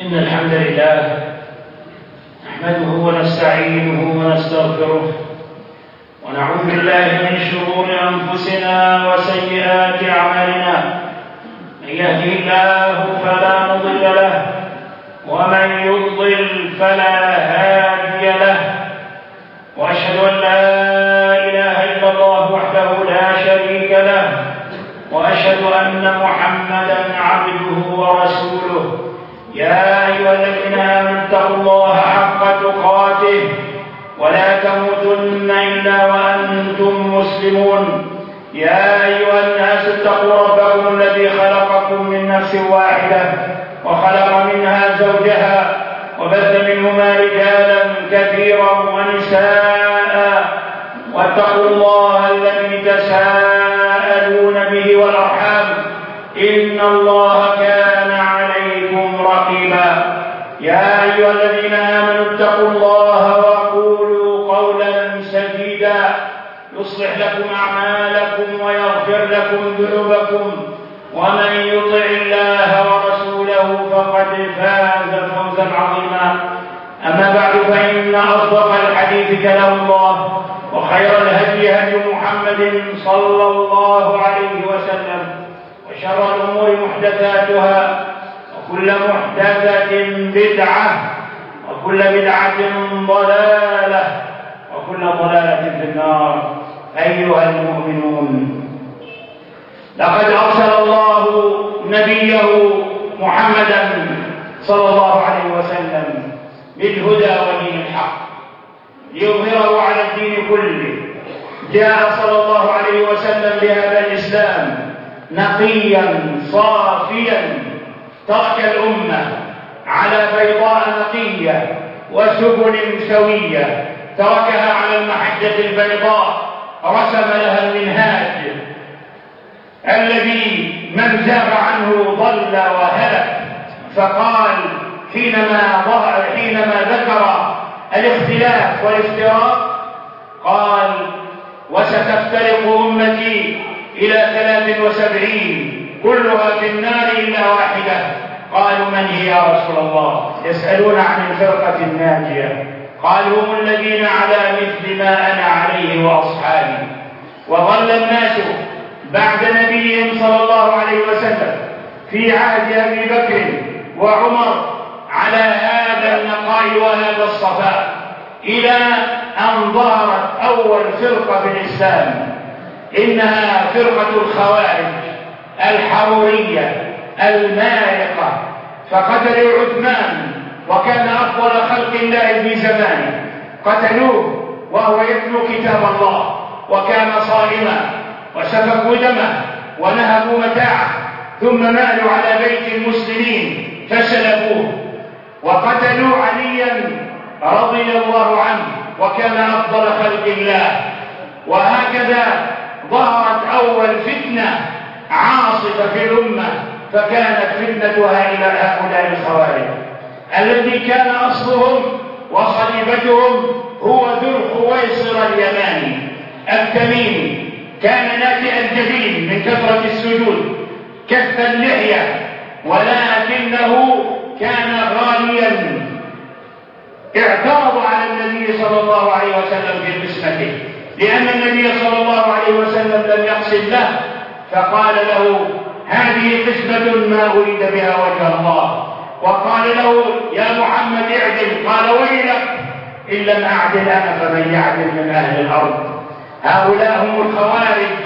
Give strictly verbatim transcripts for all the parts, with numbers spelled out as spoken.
إن الحمد لله نحمده ونستعينه ونستغفره ونعوذ بالله من شرور أنفسنا وسيئات أعمالنا. من يهده الله فلا مضل له ومن يضلل فلا هادي له، وأشهد أن لا إله إلا الله وحده لا شريك له، وأشهد أن محمدا عبده ورسوله. يا أيها الذين آمنوا اتقوا الله حق تقاته ولا تموتن إلا وأنتم مسلمون. يا أيها الناس اتقوا ربكم الذي خلقكم من نفس واحدة وخلق منها زوجها وبث منهما رجالا كثيرا ونساء، واتقوا الله الذي تساءلون به والأرحام إن الله كان عليكم رقيبا. يا أيها الذين آمنوا اتقوا الله وقولوا قولا سديدا يصلح لكم أعمالكم ويغفر لكم ذنوبكم، ومن يطع الله ورسوله فقد فاز فوزا عظيما. أما بعد، فإن أصدق الحديث كلام الله، وخير الهدي هدي محمد صلى الله عليه وسلم، وشر الأمور محدثاتها، وكل محدثة بدعة، وكل بدعة ضلالة، وكل ضلالة في النار. أيها المؤمنون، لقد أرسل الله نبيه محمدا صلى الله عليه وسلم بالهدى ودين الحق ليظهره على الدين كله. جاء صلى الله عليه وسلم بهذا الإسلام نقيا صافيا، ترك الأمة على بيضاء نقية وسبل سوية، تركها على المحجة البيضاء، رسم لها المنهاج الذي من زاغ عنه ضل وهلك. فقال حينما ظهر حينما ذكر الاختلاف والافتراق قال: وستفترق أمتي إلى ثلاث وسبعين كلها في النار إلا واحدة. قالوا: من هي يا رسول الله؟ يسألون عن الفرقة الناجية. قال: هم الذين على مثل ما أنا عليه وأصحابي. وظل الناس بعد نبيهم صلى الله عليه وسلم في عهد أبي بكر وعمر على هذا النقاء وهذا الصفاء، إلى أن ظهرت أول فرقة في الإسلام، إنها فرقة الخوارج الحرورية المارقة. فقتلوا عثمان وكان أفضل خلق الله في زمانه، قتلوه وهو يتلو كتاب الله وكان صائما، وسفكوا دمه ونهبوا متاعه، ثم مالوا على بيت المسلمين فسلبوه، وقتلوا عليا رضي الله عنه وكان أفضل خلق الله. وهكذا ظهرت أول فتنة عاصفة في الأمة، فكانت فتنتها إلى هؤلاء الخوارج الذي كان أصلهم وصليبتهم هو ذو الخويصر اليماني التميمي. كان ناتئ الجبين من كثرة السجود، كث اللحية، ولكنه كان غاليا. اعترض على النبي صلى الله عليه وسلم في قسمته، لأن النبي صلى الله عليه وسلم لم يقسم له، فقال له: هذه قسمة ما أريد بها وجه الله. وقال له: يا محمد اعدل. قال: ويلك إن لم أعدل أنا فمن يعدل من أهل الأرض. هؤلاء هم الخوارج،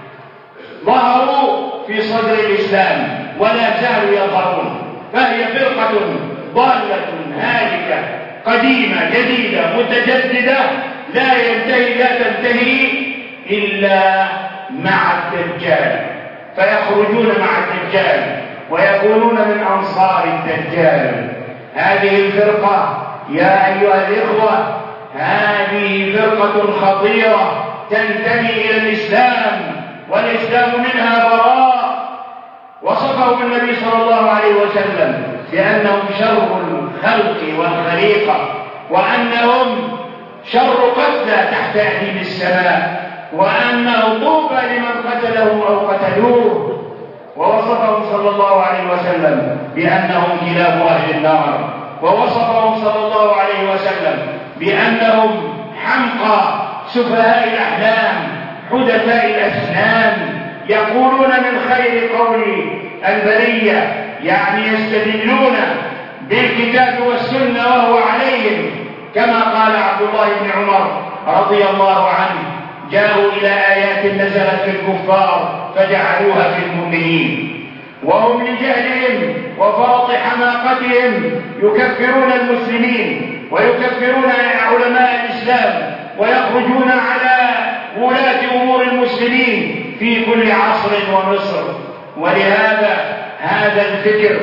ظهروا في صدر الإسلام ولا زالوا يظهرون، فهي فرقة ضالة هالكة قديمة جديدة متجددة، لا ينتهي لا تنتهي إلا مع الدجال، فيخرجون مع الدجال ويكونون من أنصار الدجال. هذه الفرقة يا أيها الإخوة هذه فرقة خطيرة تنتمي إلى الإسلام، والإسلام منها براء. وصفهم النبي صلى الله عليه وسلم بأنهم شر الخلق والخليقة، وأنهم شر قتلى تحت أهل السماء، وأنه طوبى لمن قتلهم أو قتلوه. ووصفهم صلى الله عليه وسلم بأنهم كلاب أهل النار، ووصفهم صلى الله عليه وسلم بأنهم حمقى سفهاء الأحلام حدثاء الأسنان، يقولون من خير قول البرية، يعني يستدلون بالكتاب والسنة وهو عليهم، كما قال عبد الله بن عمر رضي الله عنه: جاءوا إلى آيات نزلت في الكفار فجعلوها في المؤمنين، وهم لجهلهم وفرط حماقتهم يكفرون المسلمين ويكفرون علماء الإسلام ويخرجون على ولاة أمور المسلمين في كل عصر ومصر. ولهذا هذا الفكر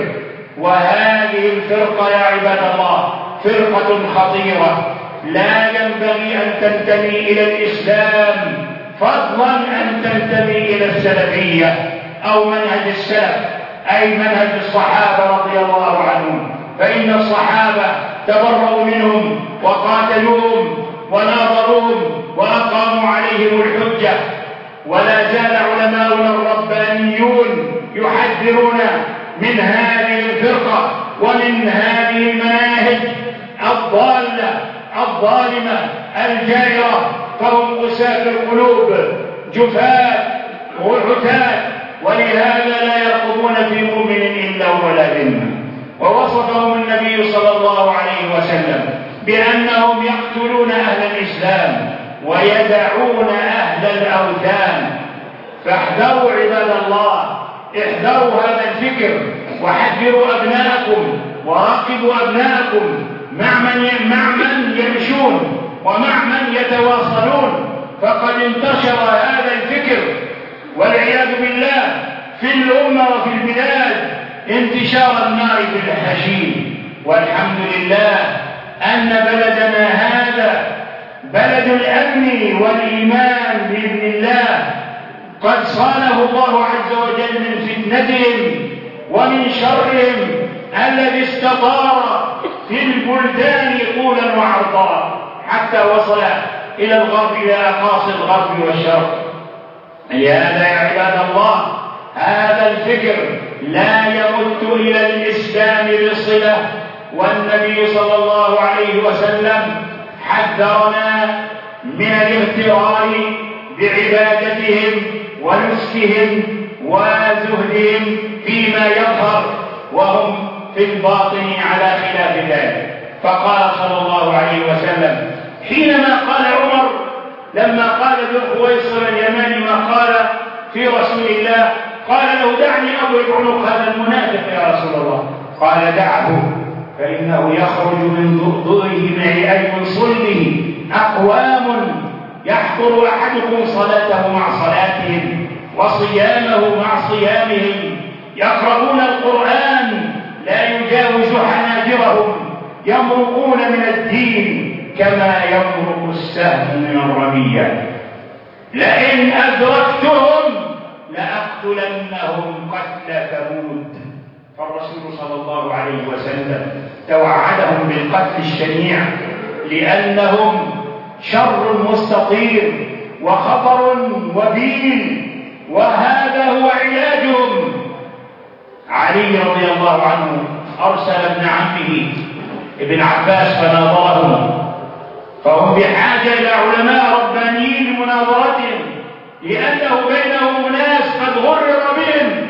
وهذه الفرقة يا عباد الله فرقة خطيرة، لا ينبغي أن تنتمي إلى الإسلام فضلا أن تنتمي إلى السلفية أو منهج السلف، أي منهج الصحابة رضي الله عنهم، فإن الصحابة تبرؤوا منهم وقاتلوهم وناظروهم وأقاموا عليهم الحجة. ولا زال علماؤنا الربانيون يحذرون من هذه الفرقة ومن هذه المناهج الضالة الظالمة الجائرة، فهم قساة القلوب جفاة وعتاة، ولهذا لا يرقبون في مؤمن إلا ولا ذمة. ووصفهم النبي صلى الله عليه وسلم بأنهم يقتلون أهل الإسلام ويدعون أهل الأوثان. فاحذروا عباد الله، احذروا هذا الفكر، وحذروا أبناءكم وراقبوا أبناءكم مع من مع من يمشون ومع من يتواصلون، فقد انتشر هذا الفكر والعياذ بالله في الأمة وفي البلاد انتشار النار في الحشيش. والحمد لله أن بلدنا هذا بلد الأمن والإيمان بإذن الله، قد صانه الله عز وجل من فتنتهم ومن شرهم الذي استطار في البلدان طولا وعرضا حتى وصل إلى الغرب، إلى أقاصي الغرب والشرق. لهذا يا عباد الله هذا الفكر لا يمت إلى الإسلام بصلة، والنبي صلى الله عليه وسلم حذرنا من الاغترار بعبادتهم ونسكهم وزهدهم فيما يظهر وهم في الباطن على خلاف ذلك. فقال صلى الله عليه وسلم حينما قال عمر لما قال ذو خويصر اليماني ما قال في رسول الله، قال له: دعني أضرب عنق هذا المنافق يا رسول الله. قال: دعه فإنه يخرج من ضئضئه أي من صلبه أقوام يحضر أحدكم صلاته مع صلاتهم وصيامه مع صيامهم، يقرؤون القرآن لا يجاوز حناجرهم، يمرقون من الدين كما يمرق السهم من الرمية، لئن أدركتهم لأقتلنهم قتل ثمود. فالرسول صلى الله عليه وسلم توعدهم بالقتل الشنيع لأنهم شر مستطير وخطر وبيل، وهذا هو علاجهم. علي رضي الله عنه أرسل ابن عمه ابن عباس فناظرهم، فهم بحاجة إلى علماء ربانيين لمناظرتهم، لأنه بينهم ناس قد غرر بهم،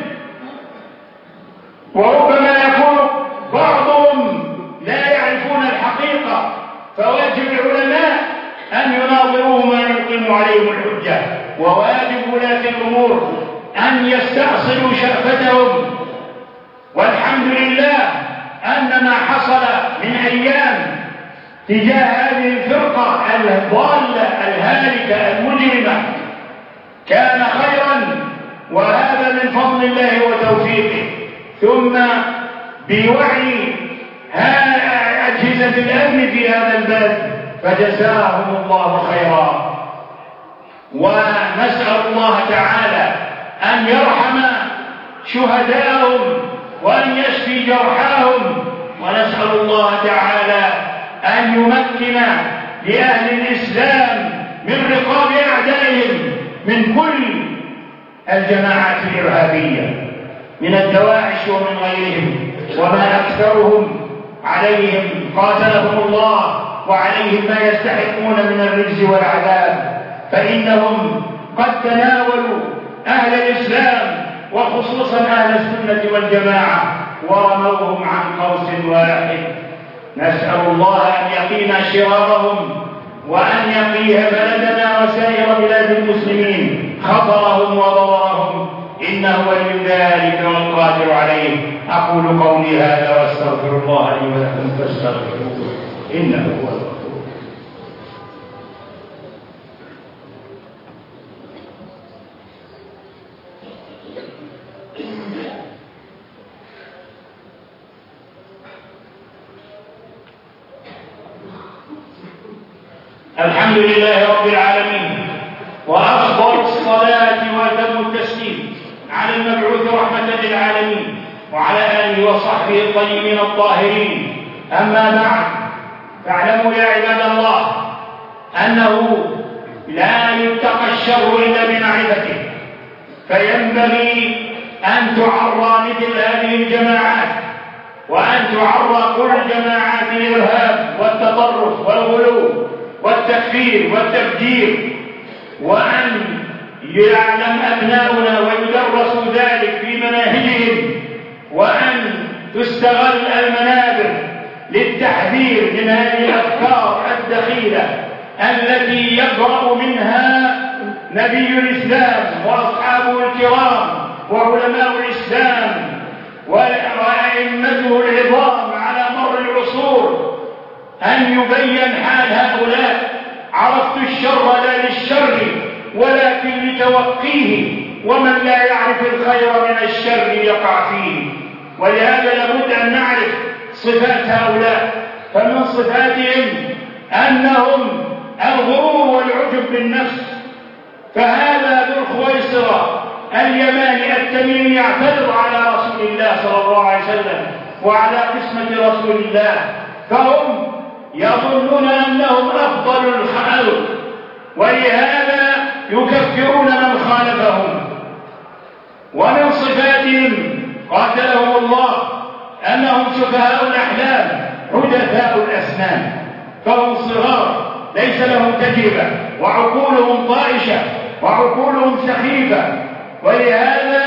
وربما يكون بعضهم لا يعرفون الحقيقة، فواجب العلماء أن يناظروهم ويقيموا عليهم الحجة، وواجب ولاة الأمور أن يستأصلوا شأفتهم. والحمد لله أن ما حصل من أيام تجاه هذه الفرقة الضالة الهالكة المجرمة كان خيرا، وهذا من فضل الله وتوفيقه، ثم بوعي أجهزة الأمن في هذا البلد فجزاهم الله خيرا. ونسأل الله تعالى أن يرحم شهداءهم وأن يشفي جرحاهم، ونسأل الله تعالى أن يمكن لأهل الإسلام من رقاب أعدائهم من كل الجماعات الإرهابية. من الدواعش ومن غيرهم، وما أكثرهم عليهم قاتلهم الله وعليهم ما يستحقون من الرجز والعذاب، فإنهم قد تناولوا أهل الإسلام وخصوصا أهل السنة والجماعة ورموهم عن قوس واحد. نسأل الله أن يقينا شرارهم وأن يقيه بلدنا وسائر بلاد المسلمين خطرهم وضررهم، إنه ولي ذلك والقادر عليه. أقول قولي هذا وأستغفر الله لي ولكم فاستغفروه إنه هو الغفور. الحمد لله رب العالمين، وأفضل الصلاة وأتم التسليم على المبعوث رحمة للعالمين وعلى آله وصحبه الطيبين الطاهرين. أما بعد، فاعلموا يا عباد الله أنه لا يتقى الشر إلا بمعرفته، فينبغي أن تعرى مثل هذه الجماعات وأن تعرى كل جماعات الإرهاب والتطرف والغلو والتكفير والتفجير، وأن يعلم أبناؤنا ويدرسوا ذلك في مناهجهم، وأن تستغل المنابر للتحذير من هذه الأفكار الدخيلة التي يبرأ منها نبي الإسلام وأصحابه الكرام وعلماء الإسلام وأئمته العظام على مر العصور، أن يبين حال هؤلاء. عرفت الشر لا للشر ولكن لتوقيه، ومن لا يعرف الخير من الشر يقع فيه. ولهذا لابد أن نعرف صفات هؤلاء، فمن صفاتهم أنهم الغرور والعجب بالنفس. فهذا ذو الخويصرة اليماني التميمي يعترض على رسول الله صلى الله عليه وسلم وعلى قسمة رسول الله، فهم يظنون أنهم أفضل الخلق، ولهذا يكفرون من خالفهم. ومن صفاتهم قاتلهم الله أنهم سفهاء الأحلام حدثاء الأسنان، فهم صغار ليس لهم تجربة وعقولهم طائشة وعقولهم سخيفة، ولهذا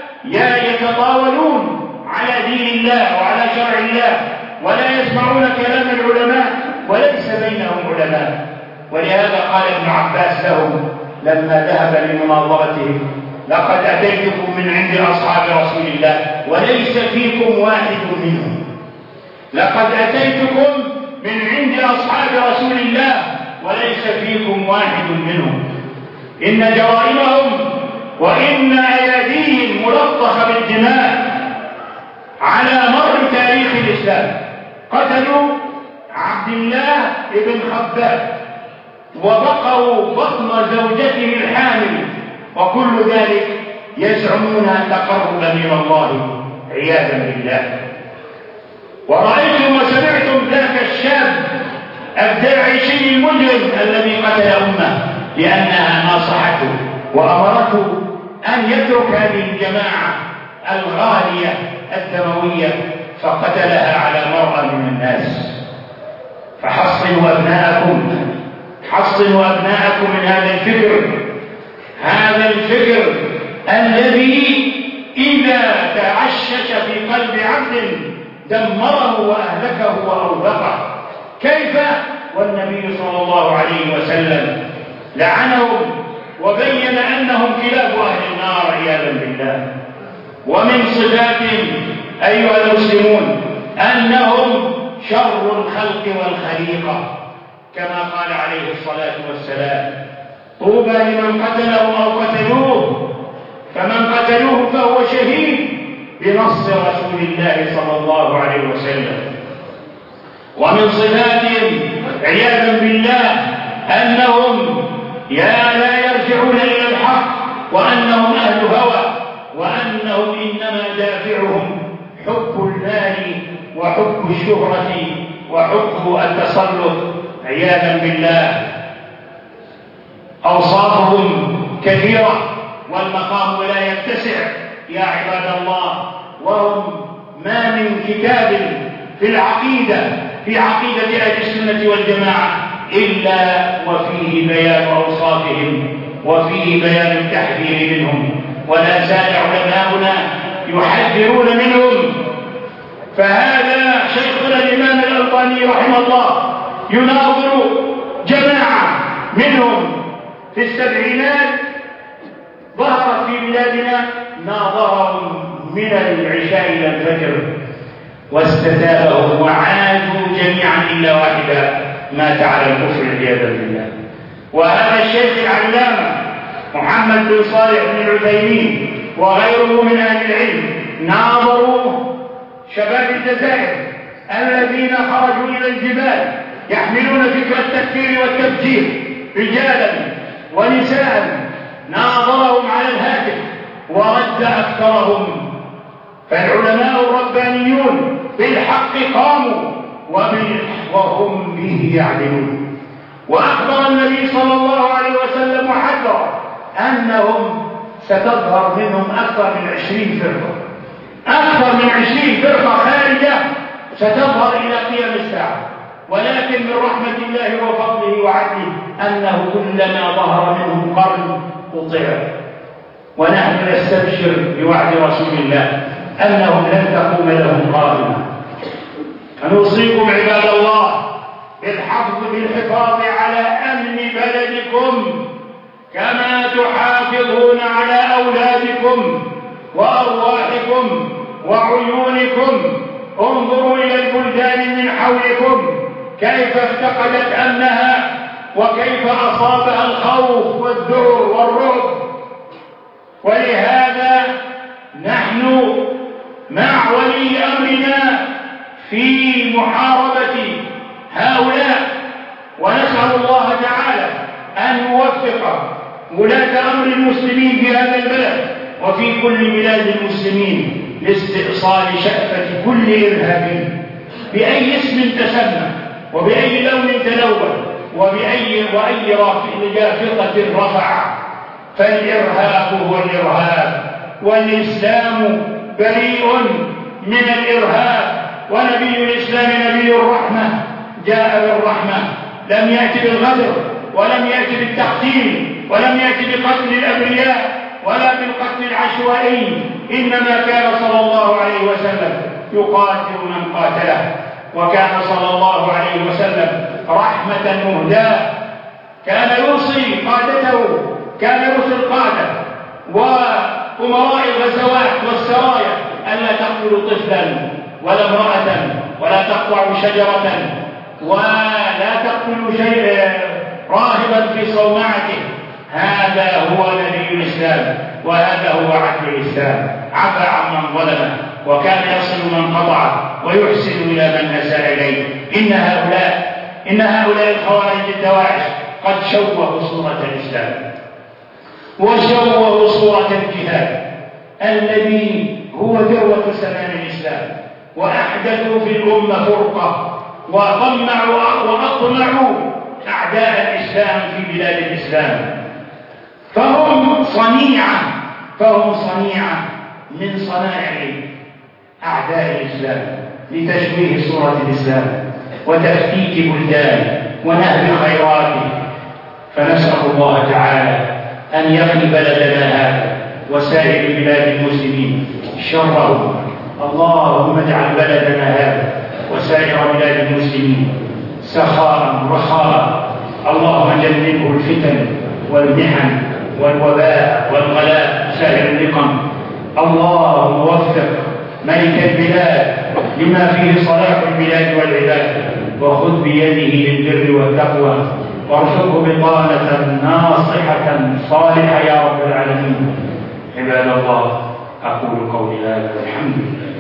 يتطاولون على دين الله وعلى شرع الله ولا يسمعون كلام العلماء وليس بينهم علماء. ولهذا قال ابن عباس لهم لما ذهب لمناظرتهم: لقد أتيتكم من عند أصحاب رسول الله وليس فيكم واحد منهم. لقد أتيتكم من عند أصحاب رسول الله وليس فيكم واحد منهم. إن جرائمهم وإن أياديهم ملطخة بالدماء على مر تاريخ الإسلام. قتلوا عبد الله بن خباب وبقوا بطن زوجته الحامل، وكل ذلك يزعمون تقربا إلى الله عياذا بالله. ورأيتم وسمعتم ذاك الشاب الداعشي المجرم الذي قتل أمه لأنها ناصحته وأمرته أن يترك هذه الجماعة الغالية الدموية، فقتلها على مرأى من الناس. فحصنوا أبناءكم حصنوا أبناءكم من هذا الفكر هذا الفكر الذي إذا تعشش في قلب عبد دمره وأهلكه وأوبقه. كيف والنبي صلى الله عليه وسلم لعنهم وبين أنهم كلاب أهل النار عياذا بالله. ومن صفاتهم أيها المسلمون أنهم شر الخلق والخليقة، كما قال عليه الصلاة والسلام: طوبى لمن قتلهم أو قتلوه، فمن قتلوه فهو شهيد بنص رسول الله صلى الله عليه وسلم. ومن صفاتهم عياذا بالله أنهم يا لا يرجعون إلى الحق، وأنهم أهل هوى، وأنهم إنما دافعهم حب المال وحب الشهرة وحب التسلط عياذا بالله. أوصافهم كثيرة والمقام لا يتسع يا عباد الله، وهم ما من كتاب في العقيدة في عقيدة أهل السنة والجماعة إلا وفيه بيان أوصافهم وفيه بيان التحذير منهم، ولا زال علماؤنا يحذرون منهم. فهذا شيخنا الإمام الألباني رحمه الله يناظر جماعة منهم في السبعينات ظهرت في بلادنا، ناظرهم من العشاء إلى الفجر واستتابهم وعادوا جميعا إلا واحدا مات على الكفر عياذا بالله. وهذا الشيخ العلامة محمد بن صالح بن العثيمين وغيره من أهل العلم ناظروا شباب الجزائر الذين خرجوا إلى الجبال يحملون فكر التكفير والتفجير رجالا ونساء، ناظرهم على الهاتف ورد أكثرهم. فالعلماء الربانيون بالحق قاموا وهم به يعدلون. وأخبر النبي صلى الله عليه وسلم وحذر أنهم ستظهر منهم أكثر من عشرين فرقة، أكثر من عشرين فرقة خارجة ستظهر إلى قيام الساعة، ولكن من رحمة الله وفضله وعدله أنه كلما ظهر منهم قرن قطع. ونحن نستبشر بوعد رسول الله أنهم لن تقوم لهم قائمة. فنوصيكم عباد الله بالحفظ بالحفاظ على أمن بلدكم كما تحافظون على أولادكم وأرواحكم وعيونكم. انظروا إلى البلدان من حولكم كيف افتقدت أمنها وكيف أصابها الخوف والذعر والرعب. ولهذا نحن مع ولي أمرنا في محاربة هؤلاء، ونسأل الله تعالى أن يوفق ولاة أمر المسلمين في هذا البلد وفي كل بلاد المسلمين لاستئصال شأفة كل إرهابي بأي اسم تسمى وبأي لون تلون وبأي وأي رافضة رفع. فالإرهاب هو الإرهاب، والإسلام بريء من الإرهاب، ونبي الإسلام نبي الرحمة جاء بالرحمة، لم يأتي بالغدر ولم يأتي بالتقتيل ولم يأتي بقتل الأبرياء ولا بالقتل العشوائي، إنما كان صلى الله عليه وسلم يقاتل من قاتله، وكان صلى الله عليه وسلم رحمة مهداة. كان يوصي قادته، كان يرسل قادة وأمراء الغزوات والسرايا ألا تقتلوا طفلا ولا امرأة ولا تقطعوا شجرة ولا تقتلوا شيء راهبا في صومعته. هذا هو نبي الإسلام وهذا هو عدل الإسلام. عفى عمن ظلمه وكان يصل من قطعه ويحسن إلى من أساء إليه. إن هؤلاء إن هؤلاء الخوارج الدواعش قد شوهوا صورة الإسلام وشوهوا صورة الجهاد الذي هو ذروة سنام الإسلام، وأحدثوا في الأمة فرقة وطمعوا وأطمعوا أعداء الإسلام في بلاد الإسلام. فهم صنيعة فهم صنيعة من صنائع أعداء الإسلام لتشويه صورة الإسلام وتفتيت بلدان ونهب خيراته. فنسأل الله تعالى أن يغني بلدنا هذا وسائر بلاد المسلمين شره. اللهم اجعل بلدنا هذا وسائر بلاد المسلمين سخاء رخاء. اللهم جنبه الفتن والمحن والوباء والغلاء سائر النقم. اللهم وفق ملك البلاد لما فيه صلاح البلاد والعباد، وخذ بيده للبر والتقوى، وارزقه بطانة ناصحة صالحة يا رب العالمين. عباد الله، أقول قولي هذا والحمد لله.